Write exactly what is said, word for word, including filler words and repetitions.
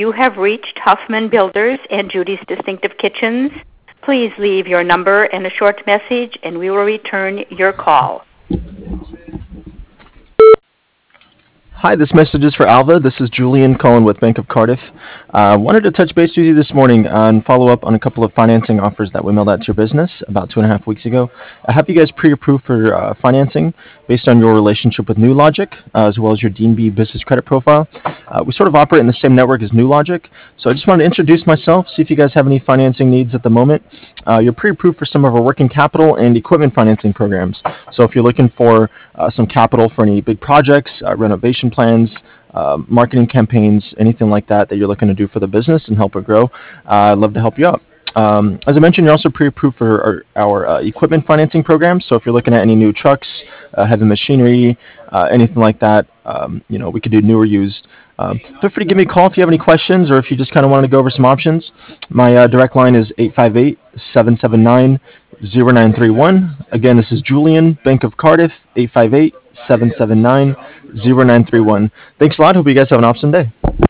You have reached Huffman Builders and Judy's Distinctive Kitchens. Please leave your number and a short message, and we will return your call. Hi, this message is for Alva. This is Julian calling with Bank of Cardiff. Uh, wanted to touch base with you this morning and follow up on a couple of financing offers that we mailed out to your business about two and a half weeks ago. I have you guys pre-approved for uh, financing based on your relationship with NewLogic, uh, as well as your D N B business credit profile. Uh, we sort of operate in the same network as NewLogic, so I just wanted to introduce myself, see if you guys have any financing needs at the moment. Uh, you're pre-approved for some of our working capital and equipment financing programs. So if you're looking for uh, some capital for any big projects, uh, renovation plans, uh, marketing campaigns, anything like that that you're looking to do for the business and help it grow, uh, I'd love to help you out. Um, as I mentioned, you're also pre-approved for our, our uh, equipment financing program. So if you're looking at any new trucks, uh, heavy machinery, uh, anything like that, um, you know, we could do new or used. Um, feel free to give me a call if you have any questions or if you just kind of want to go over some options. My uh, direct line is eight five eight, seven seven nine, zero nine three one. Again, this is Julian, Bank of Cardiff, eight five eight, seven seven nine, zero nine three one. Thanks a lot. Hope you guys have an awesome day.